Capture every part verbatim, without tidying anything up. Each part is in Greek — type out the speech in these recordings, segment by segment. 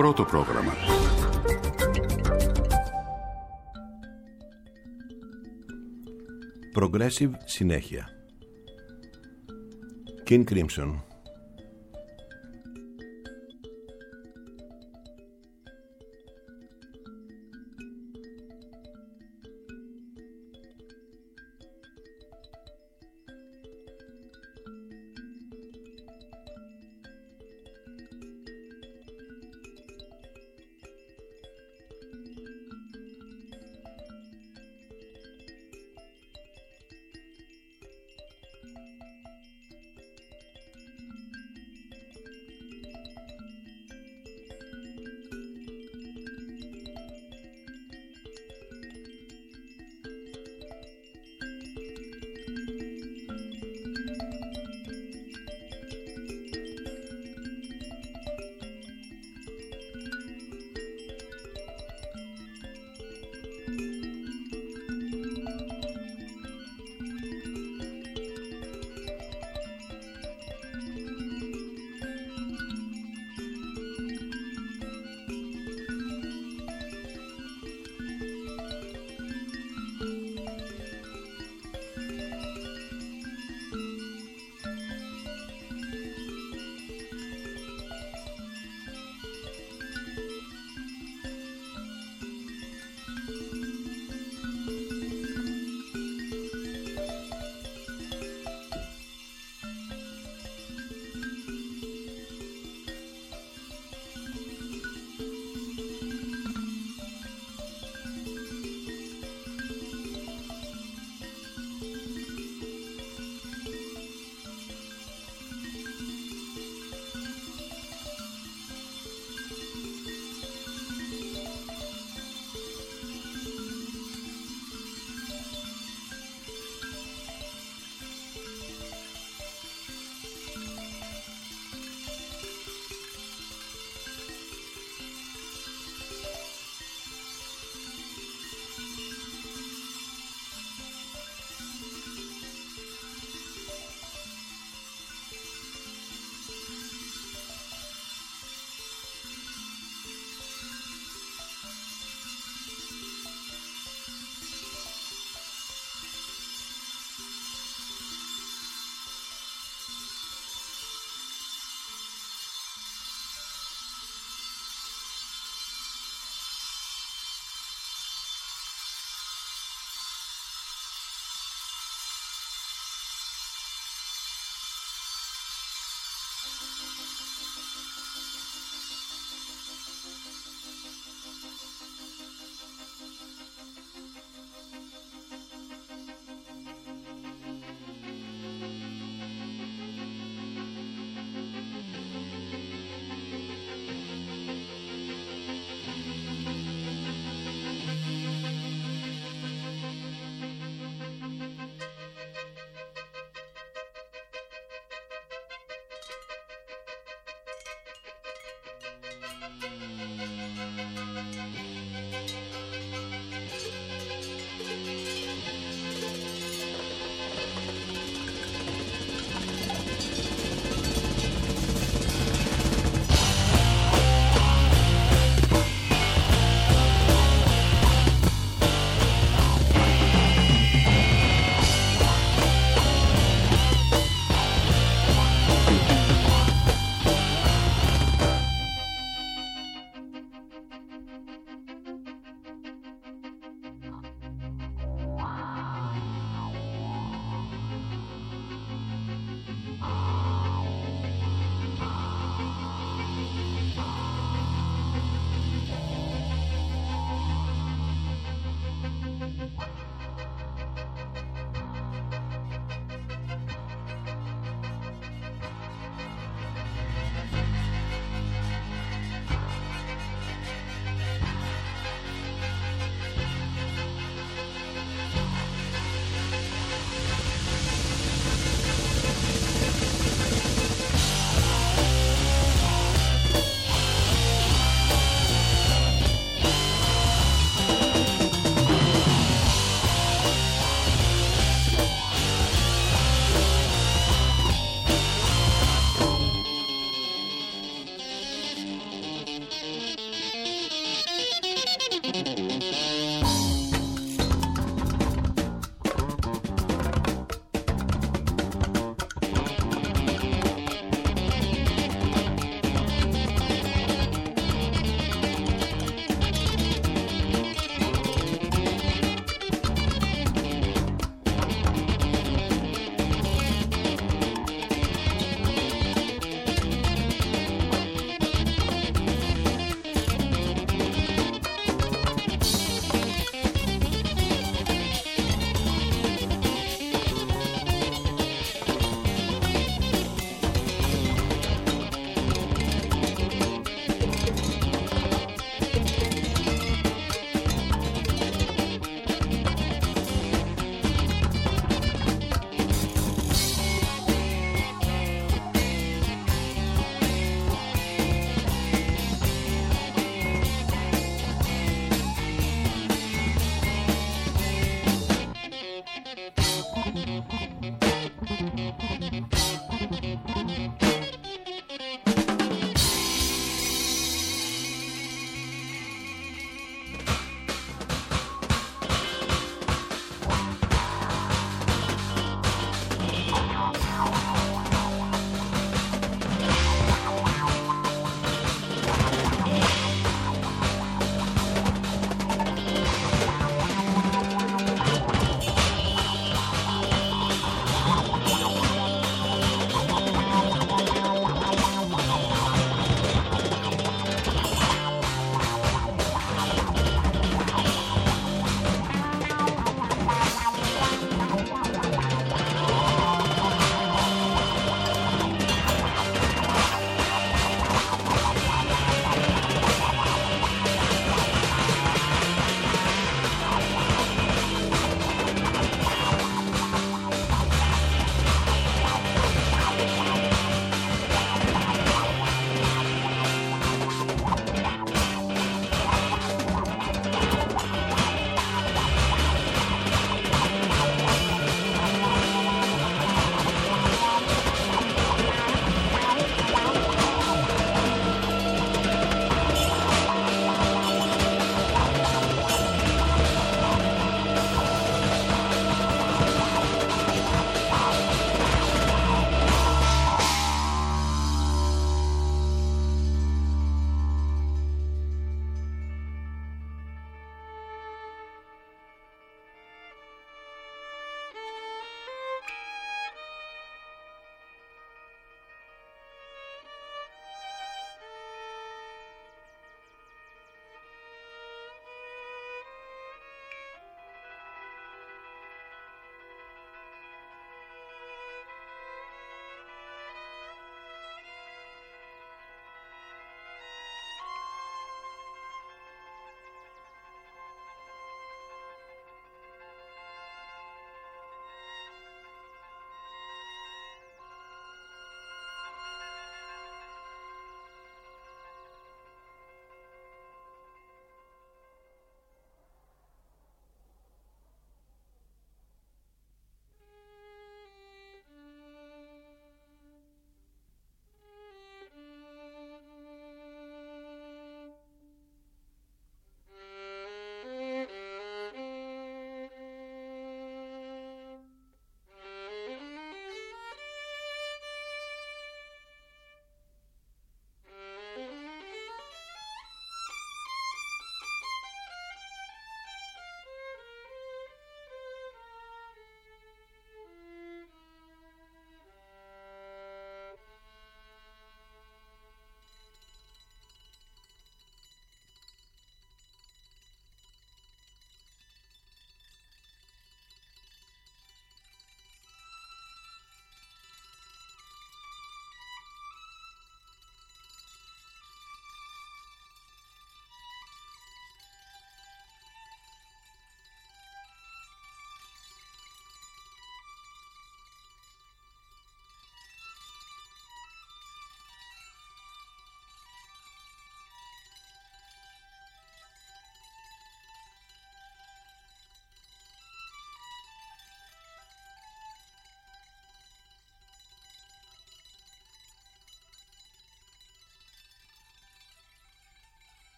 Πρώτο πρόγραμμα. Progressive συνέχεια. King Crimson.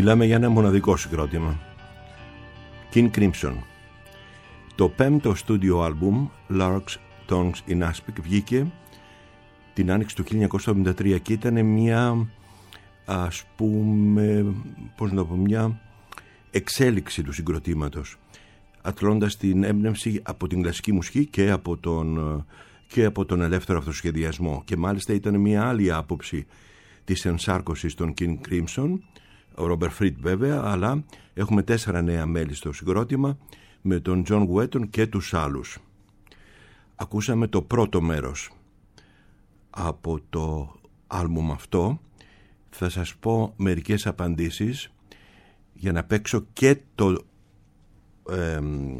Μιλάμε για ένα μοναδικό συγκρότημα. King Crimson. Το πέμπτο στούντιο άλμπουμ, Larks Tongues in Aspic, βγήκε την άνοιξη του χίλια εννιακόσια εβδομήντα τρία και ήταν μια, ας πούμε, πώς να πω, μια εξέλιξη του συγκροτήματος, ατλώντας την έμπνευση από την κλασική μουσική και από τον, και από τον ελεύθερο αυτοσχεδιασμό. Και μάλιστα ήταν μια άλλη άποψη της ενσάρκωσης των King Crimson, ο Ρόμπερτ Φριτ βέβαια, αλλά έχουμε τέσσερα νέα μέλη στο συγκρότημα με τον Τζον Γουέτον και τους άλλους. Ακούσαμε το πρώτο μέρος από το άλμπουμ αυτό. Θα σας πω μερικές απαντήσεις για να παίξω και το, ε,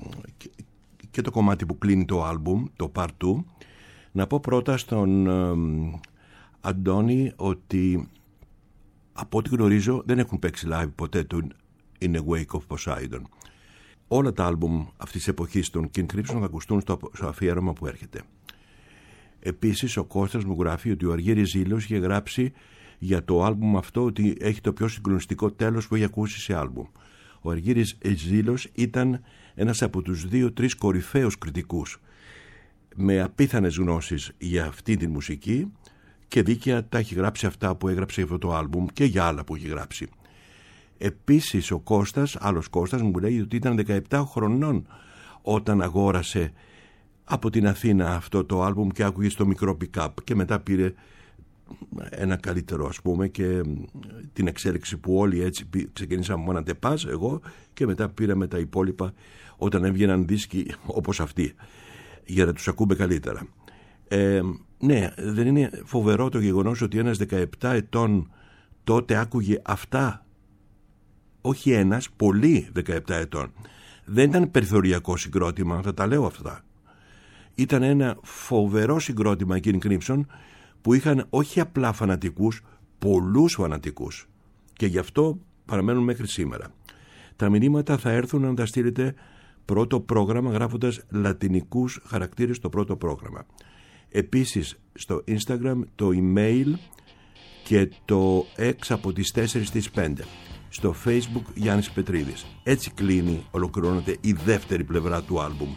και το κομμάτι που κλείνει το άλμπουμ, το Part δύο. Να πω πρώτα στον ε, Αντώνη ότι από ό,τι γνωρίζω δεν έχουν παίξει live ποτέ το In the Wake of Poseidon. Όλα τα άλμπουμ αυτής της εποχής των King Crimson θα ακουστούν στο αφιέρωμα που έρχεται. Επίσης ο Κώστας μου γράφει ότι ο Αργύρης Ζήλος είχε γράψει για το άλμπουμ αυτό ότι έχει το πιο συγκλονιστικό τέλος που έχει ακούσει σε άλμπουμ. Ο Αργύρης Ζήλος ήταν ένας από τους δύο-τρεις κορυφαίους κριτικούς με απίθανες γνώσεις για αυτή τη μουσική και δίκαια τα έχει γράψει αυτά που έγραψε αυτό το άλμπουμ και για άλλα που έχει γράψει. Επίσης ο Κώστας, άλλος Κώστας, μου λέει ότι ήταν δεκαεπτά χρονών όταν αγόρασε από την Αθήνα αυτό το άλμπουμ και άκουγε στο μικρό pick-up και μετά πήρε ένα καλύτερο, ας πούμε, και την εξέλιξη που όλοι έτσι ξεκινήσαμε με ένα τεπάζ, εγώ, και μετά πήραμε τα υπόλοιπα όταν έβγαιναν δίσκοι όπως αυτοί για να τους ακούμε καλύτερα. Ε, ναι, δεν είναι φοβερό το γεγονός ότι ένας δεκαεπτά ετών τότε άκουγε αυτά? Όχι ένας, πολλοί δεκαεπτά ετών. Δεν ήταν περιθωριακό συγκρότημα, θα τα λέω αυτά. Ήταν ένα φοβερό συγκρότημα King Crimson που είχαν όχι απλά φανατικούς, πολλούς φανατικούς. Και γι' αυτό παραμένουν μέχρι σήμερα. Τα μηνύματα θα έρθουν αν τα στείλετε πρώτο πρόγραμμα γράφοντας λατινικούς χαρακτήρες στο πρώτο πρόγραμμα. Επίσης στο Instagram το email και το X από τις τέσσερις στις πέντε. Στο Facebook Γιάννης Πετρίδης. Έτσι κλείνει, ολοκληρώνεται η δεύτερη πλευρά του άλμπουμ.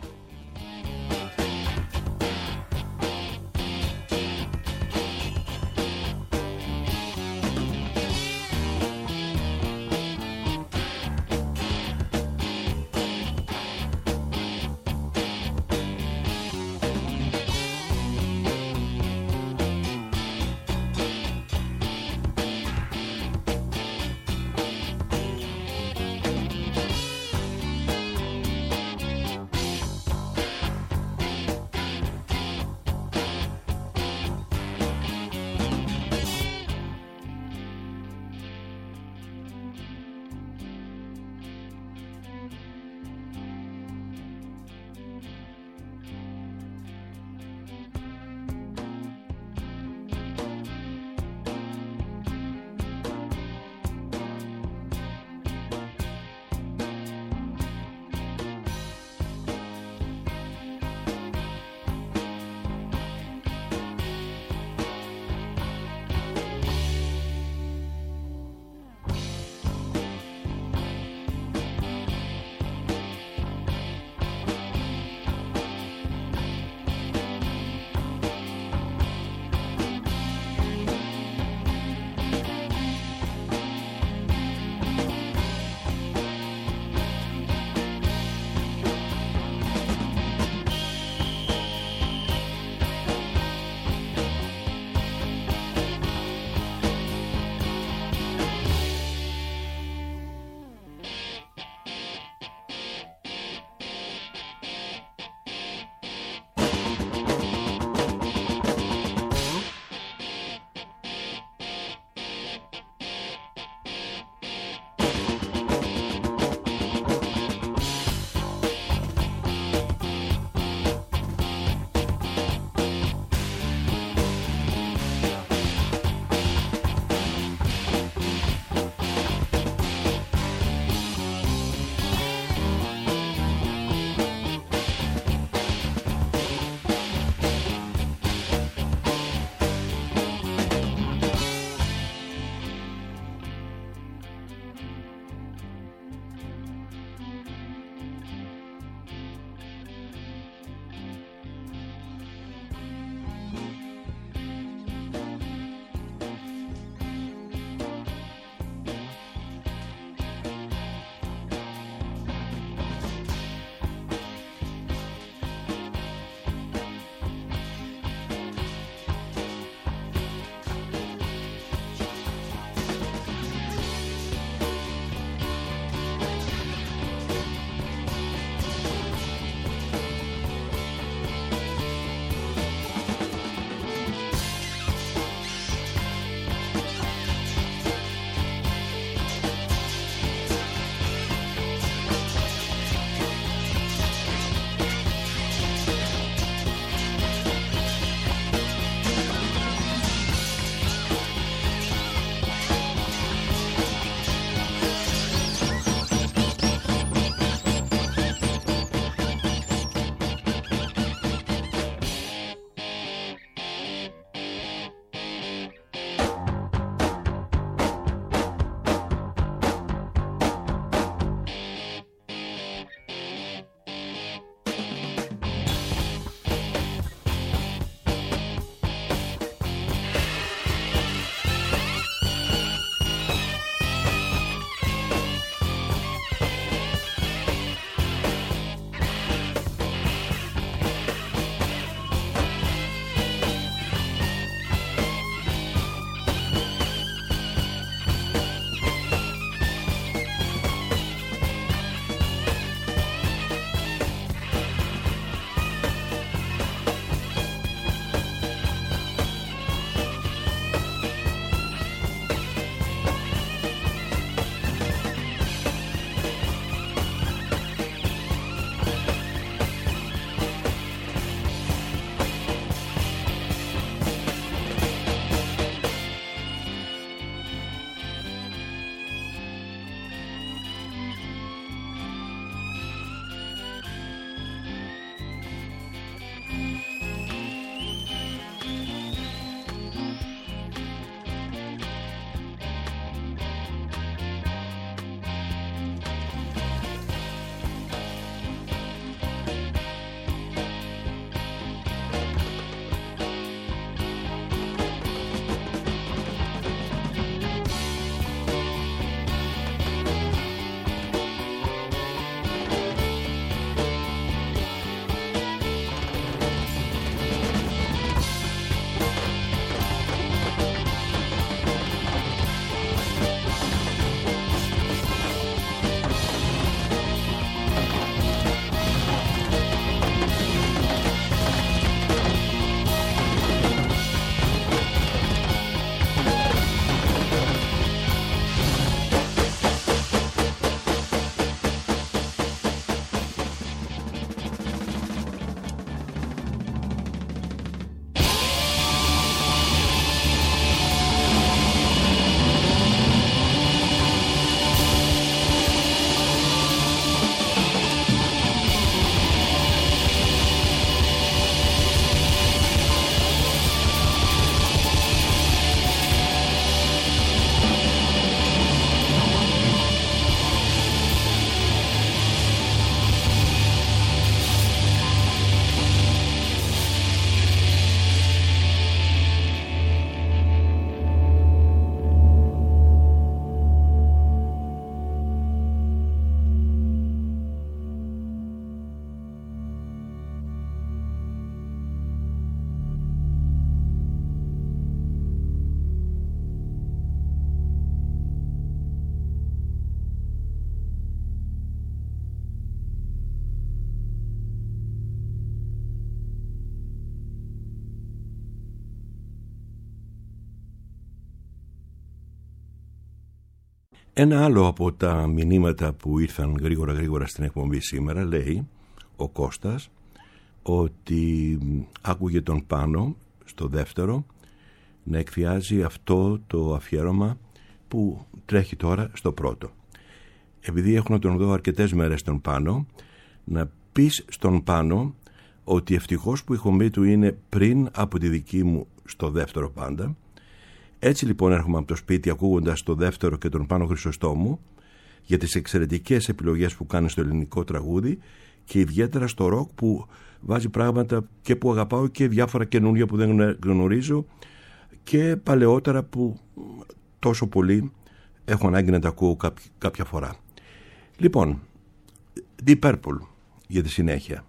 Ένα άλλο από τα μηνύματα που ήρθαν γρήγορα γρήγορα στην εκπομπή σήμερα, λέει ο Κώστας, ότι άκουγε τον Πάνο στο δεύτερο να εκφιάζει αυτό το αφιέρωμα που τρέχει τώρα στο πρώτο. Επειδή έχω να τον δω αρκετές μέρες τον Πάνο, να πεις στον Πάνο ότι ευτυχώς που η εκπομπή του είναι πριν από τη δική μου στο δεύτερο πάντα. Έτσι λοιπόν έρχομαι από το σπίτι ακούγοντας το δεύτερο και τον Πάνο Χρυσοστόμου για τις εξαιρετικές επιλογές που κάνει στο ελληνικό τραγούδι και ιδιαίτερα στο ροκ που βάζει πράγματα και που αγαπάω και διάφορα καινούργια που δεν γνωρίζω και παλαιότερα που τόσο πολύ έχω ανάγκη να τα ακούω κάποια φορά. Λοιπόν, Deep Purple για τη συνέχεια.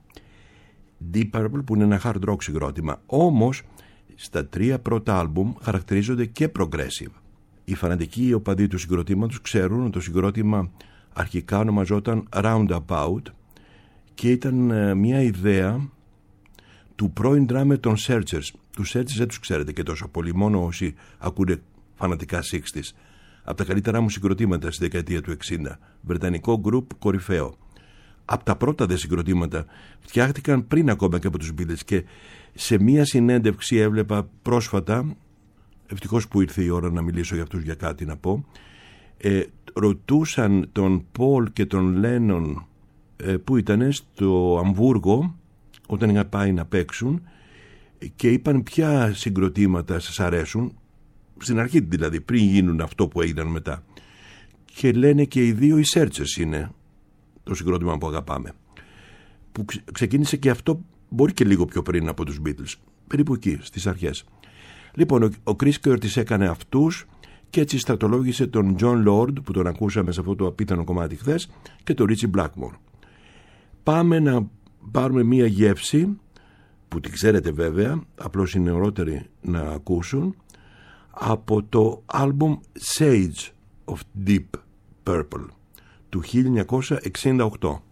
Deep Purple που είναι ένα hard rock συγκρότημα, όμως στα τρία πρώτα άλμπουμ χαρακτηρίζονται και progressive. Οι φανατικοί οπαδοί του συγκροτήματος ξέρουν ότι το συγκρότημα αρχικά ονομαζόταν Roundabout και ήταν μια ιδέα του πρώην drummer των Searchers. Τους Searchers δεν τους ξέρετε και τόσο πολύ, μόνο όσοι ακούνε φανατικά εξήντα. Από τα καλύτερά μου συγκροτήματα στη δεκαετία του εξήντα. Βρετανικό γκρουπ κορυφαίο. Από τα πρώτα δε συγκροτήματα φτιάχτηκαν πριν ακόμα και από τους Beatles και σε μία συνέντευξη έβλεπα πρόσφατα, ευτυχώς που ήρθε η ώρα να μιλήσω για αυτούς για κάτι να πω, ε, ρωτούσαν τον Πολ και τον Λένον ε, που ήταν στο Αμβούργο όταν είχαν πάει να παίξουν και είπαν ποια συγκροτήματα σας αρέσουν, στην αρχή δηλαδή, πριν γίνουν αυτό που έγιναν μετά. Και λένε και οι δύο οι Searchers είναι το συγκρότημα που αγαπάμε. Που ξεκίνησε και αυτό μπορεί και λίγο πιο πριν από τους Beatles. Περίπου εκεί, στις αρχές. Λοιπόν, ο Chris Curtis έκανε αυτούς και έτσι στρατολόγησε τον John Lord που τον ακούσαμε σε αυτό το απίθανο κομμάτι χθες και τον Ritchie Blackmore. Πάμε να πάρουμε μία γεύση που την ξέρετε βέβαια, απλώς είναι ωραίτεροι να ακούσουν, από το άλμπουμ Sage of Deep Purple του χίλια εννιακόσια εξήντα οκτώ.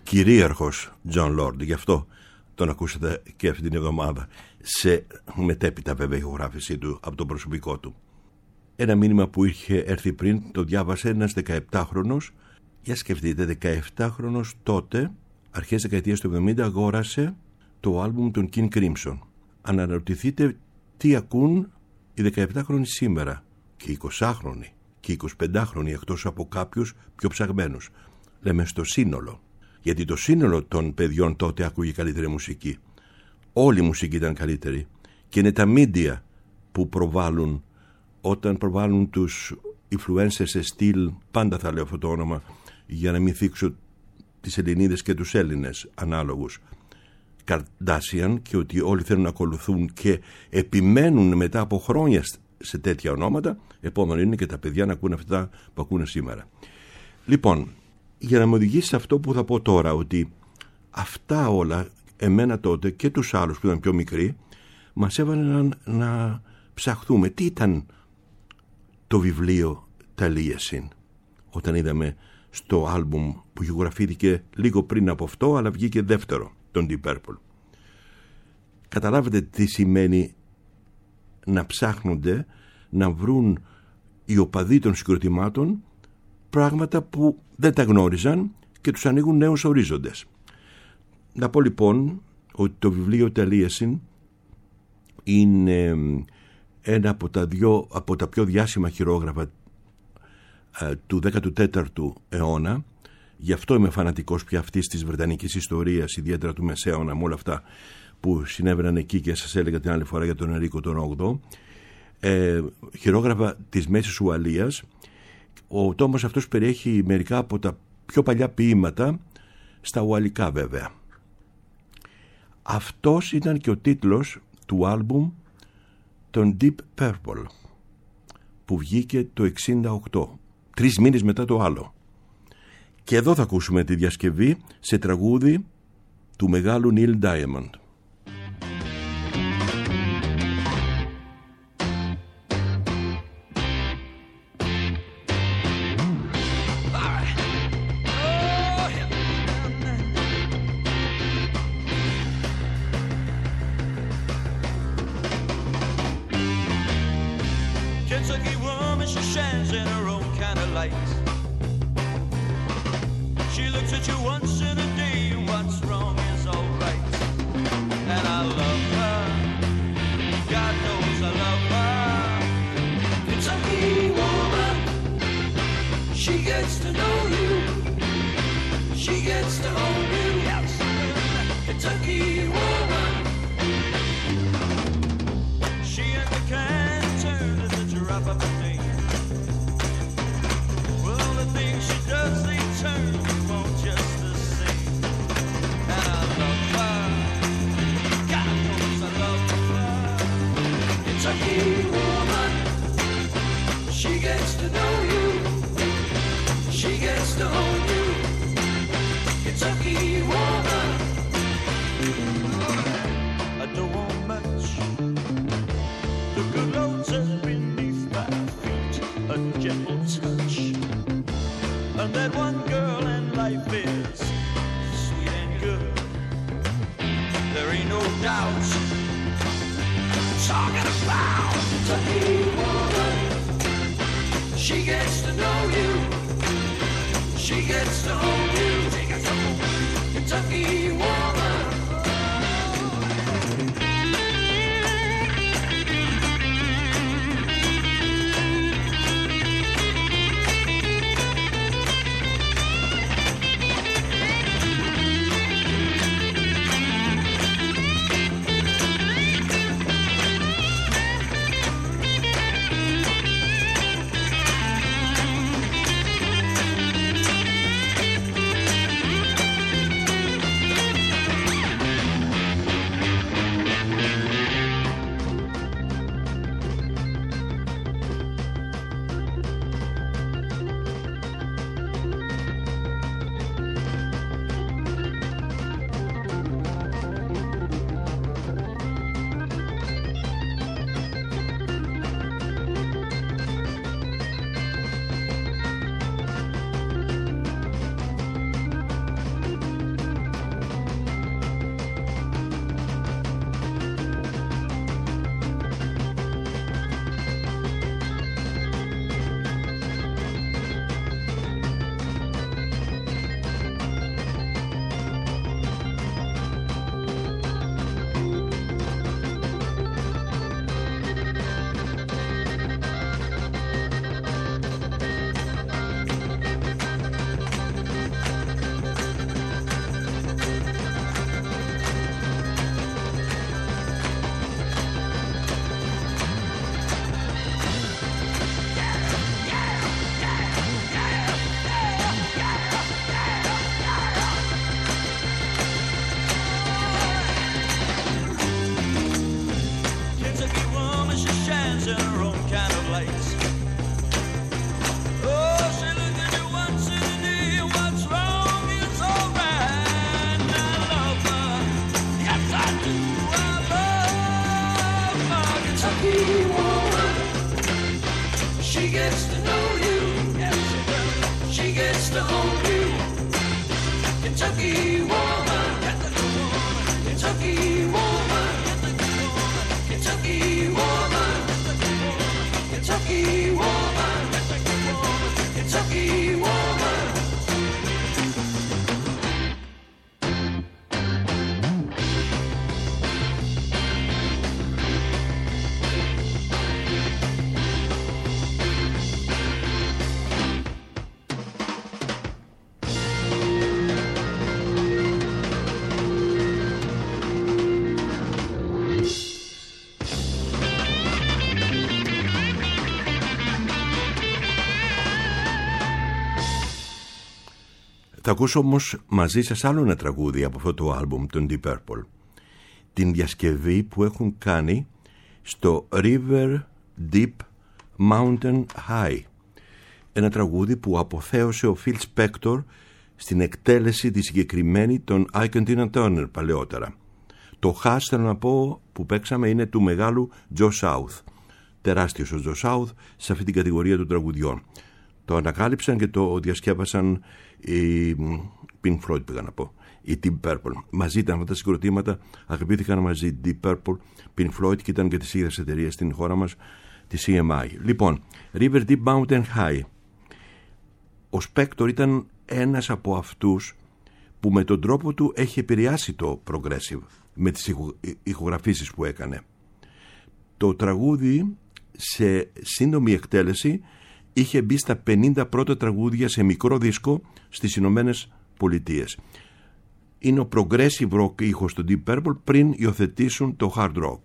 κυρίαρχος John Lord. Γι' αυτό τον ακούσατε και αυτή την εβδομάδα, σε μετέπειτα βέβαια ηχογράφησή του από το προσωπικό του. Ένα μήνυμα που είχε έρθει πριν, το διάβασε ένας δεκαεπτάχρονος. Για σκεφτείτε, δεκαεπτάχρονος τότε, αρχές δεκαετίας του εβδομήντα, αγόρασε το άλμπουμ των King Crimson. Αναρωτηθείτε τι ακούν οι δεκαεπτάχρονοι σήμερα, και οι εικοσάχρονοι και οι εικοσιπεντάχρονοι, εκτός από κάποιους πιο ψαγμένους. Λέμε στο σύνολο. Γιατί το σύνολο των παιδιών τότε άκουγε καλύτερη μουσική. Όλη η μουσική ήταν καλύτερη. Και είναι τα μίντια που προβάλλουν, όταν προβάλλουν τους influencers σε στυλ, πάντα θα λέω αυτό το όνομα, για να μην θίξω τις Ελληνίδες και τους Έλληνες ανάλογους, Καρντάσιαν, και ότι όλοι θέλουν να ακολουθούν και επιμένουν μετά από χρόνια σε τέτοια ονόματα. Επόμενο είναι και τα παιδιά να ακούν αυτά που ακούνε σήμερα. Λοιπόν, για να με οδηγήσει σε αυτό που θα πω τώρα, ότι αυτά όλα, εμένα τότε και τους άλλους που ήταν πιο μικροί, μας έβαλαν να, να ψαχθούμε. Τι ήταν το βιβλίο Taliesin, όταν είδαμε στο άλμπουμ που ηχογραφήθηκε λίγο πριν από αυτό, αλλά βγήκε δεύτερο, τον Deep Purple. Καταλάβετε τι σημαίνει να ψάχνονται, να βρουν οι οπαδοί των συγκροτημάτων πράγματα που δεν τα γνώριζαν και τους ανοίγουν νέους ορίζοντες. Να πω λοιπόν ότι το βιβλίο Taliesin είναι ένα από τα, δυο, από τα πιο διάσημα χειρόγραφα ε, του δέκατου τέταρτου αιώνα. Γι' αυτό είμαι φανατικός πια αυτής της βρετανικής ιστορίας, ιδιαίτερα του Μεσαίωνα, με όλα αυτά που συνέβαιναν εκεί, και σας έλεγα την άλλη φορά για τον Ενρίκο τον όγδοο. Ε, χειρόγραφα της Μέσης Ουαλίας. Ο τόμος αυτός περιέχει μερικά από τα πιο παλιά ποίηματα, στα ουαλικά βέβαια. Αυτός ήταν και ο τίτλος του άλμπουμ των Deep Purple, που βγήκε το εξήντα οκτώ, τρεις μήνες μετά το άλλο. Και εδώ θα ακούσουμε τη διασκευή σε τραγούδι του μεγάλου Neil Diamond. Θα ακούσω όμως μαζί σας άλλο ένα τραγούδι από αυτό το άλμπουμ, τον Deep Purple. Την διασκευή που έχουν κάνει στο River Deep Mountain High. Ένα τραγούδι που αποθέωσε ο Phil Spector στην εκτέλεση τη συγκεκριμένη των Ike and Tina Turner παλαιότερα. Το hash, θέλω να πω, που παίξαμε είναι του μεγάλου Joe South. Τεράστιος ο Joe South σε αυτή την κατηγορία των τραγουδιών. Το ανακάλυψαν και το διασκεύασαν οι Pink Floyd, πήγα να πω, η Deep Purple. Μαζί ήταν αυτά τα συγκροτήματα, αγαπήθηκαν μαζί Deep Purple, Pink Floyd, και ήταν και της ίδιας εταιρείας στην χώρα μας, τη σι εμ άι. Λοιπόν, River Deep Mountain High. Ο Spector ήταν ένας από αυτούς που με τον τρόπο του έχει επηρεάσει το progressive με τις ηχογραφήσεις που έκανε. Το τραγούδι σε σύντομη εκτέλεση είχε μπει στα πενήντα πρώτα τραγούδια σε μικρό δίσκο στις Ηνωμένες Πολιτείες. Είναι ο progressive rock ήχος του Deep Purple πριν υιοθετήσουν το hard rock.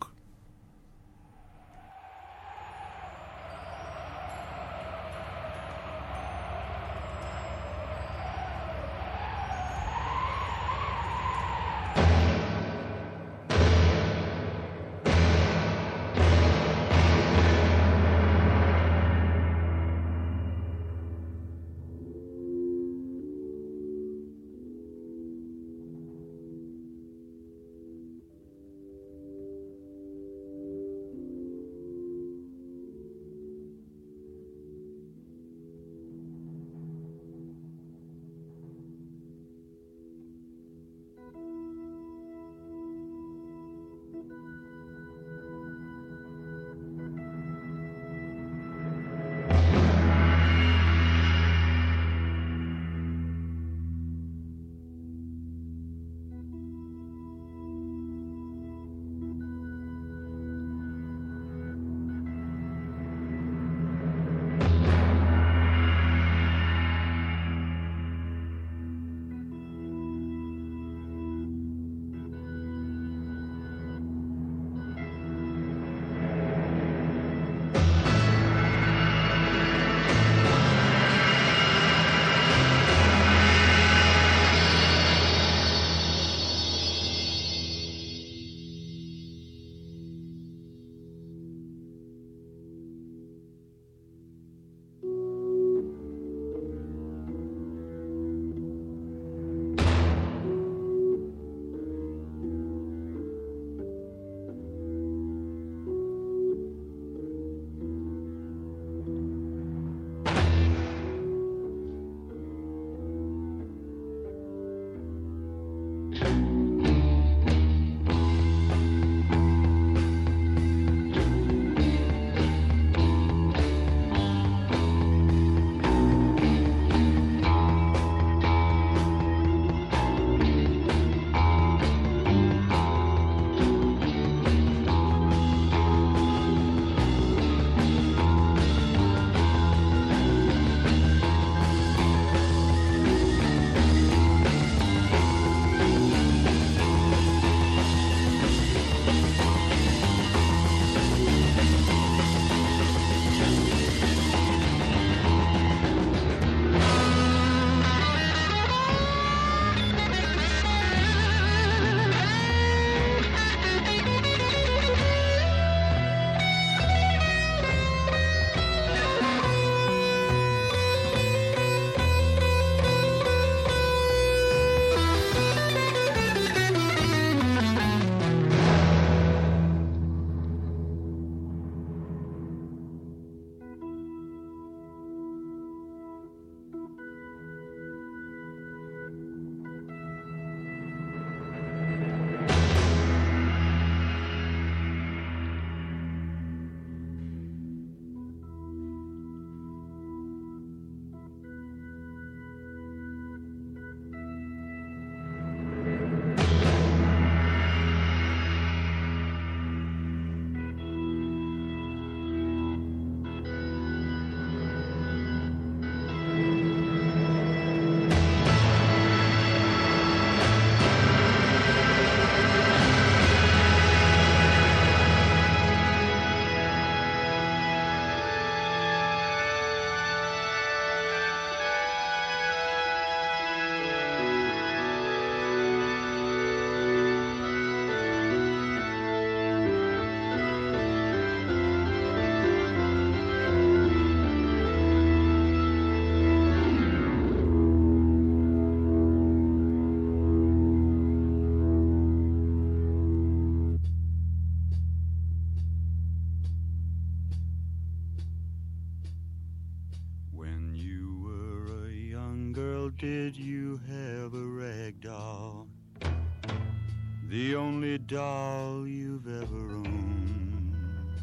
did you have a rag doll? The only doll you've ever owned.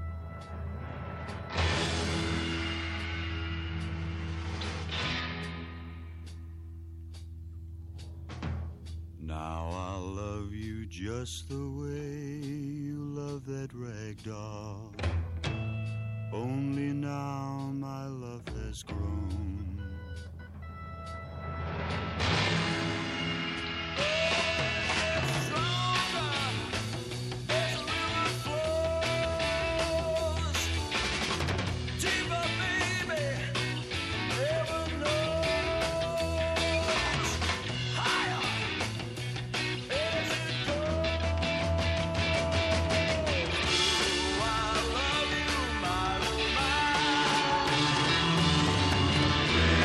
Now I'll love you just the way you love that rag doll. Only now my love has grown. Thank you.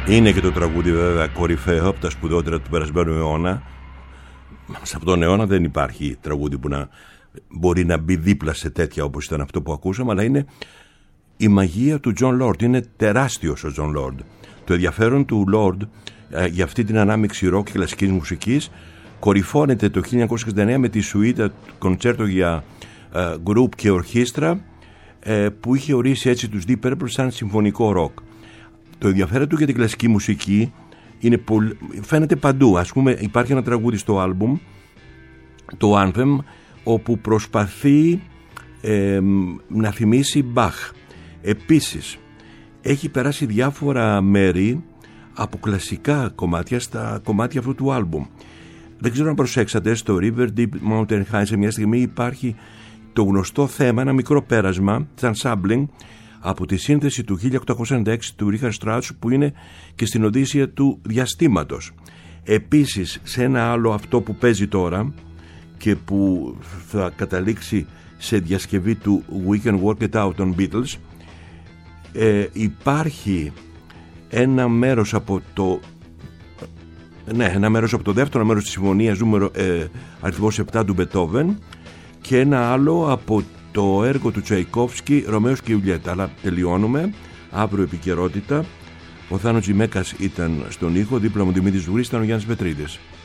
Είναι και το τραγούδι βέβαια κορυφαίο από τα σπουδότερα του περασμένου αιώνα. Σε αυτόν τον αιώνα δεν υπάρχει τραγούδι που να μπορεί να μπει δίπλα σε τέτοια όπως ήταν αυτό που ακούσαμε, αλλά είναι η μαγεία του John Lord. Είναι τεράστιος ο John Lord. Το ενδιαφέρον του Lord ε, για αυτή την ανάμειξη ροκ και κλασικής μουσικής κορυφώνεται το χίλια εννιακόσια εξήντα εννέα με τη σουίτα κοντσέρτο για ε, γκρουπ και ορχήστρα ε, που είχε ορίσει έτσι τους Deep Purple σαν συμφωνικό ροκ. Το ενδιαφέρον του για την κλασική μουσική είναι πολύ, φαίνεται παντού. Ας πούμε υπάρχει ένα τραγούδι στο άλμπουμ, το Anthem, όπου προσπαθεί ε, να θυμίσει Μπαχ. Επίσης έχει περάσει διάφορα μέρη από κλασικά κομμάτια στα κομμάτια αυτού του άλμπουμ. Δεν ξέρω αν προσέξατε, στο River Deep Mountain High σε μια στιγμή υπάρχει το γνωστό θέμα, ένα μικρό πέρασμα σαν sampling από τη σύνθεση του χίλια οκτακόσια ενενήντα έξι του Richard Strauss, που είναι και στην Οδύσσεια του διαστήματος. Επίσης σε ένα άλλο, αυτό που παίζει τώρα και που θα καταλήξει σε διασκευή του We Can Work It Out των Beatles, ε, υπάρχει ένα μέρος από το ναι, ένα μέρος από το δεύτερο μέρος της συμφωνίας νούμερο ε, αριθμός επτά του Μπετόβεν και ένα άλλο από το έργο του Τσαϊκόφσκι, Ρωμαίος και Ιουλιέτα. Αλλά τελειώνουμε. Αύριο επικαιρότητα. Ο Θάνος Τζιμέκας ήταν στον ήχο, δίπλα μου Δημήτρης Βουρής, ήταν ο Γιάννης Πετρίδης.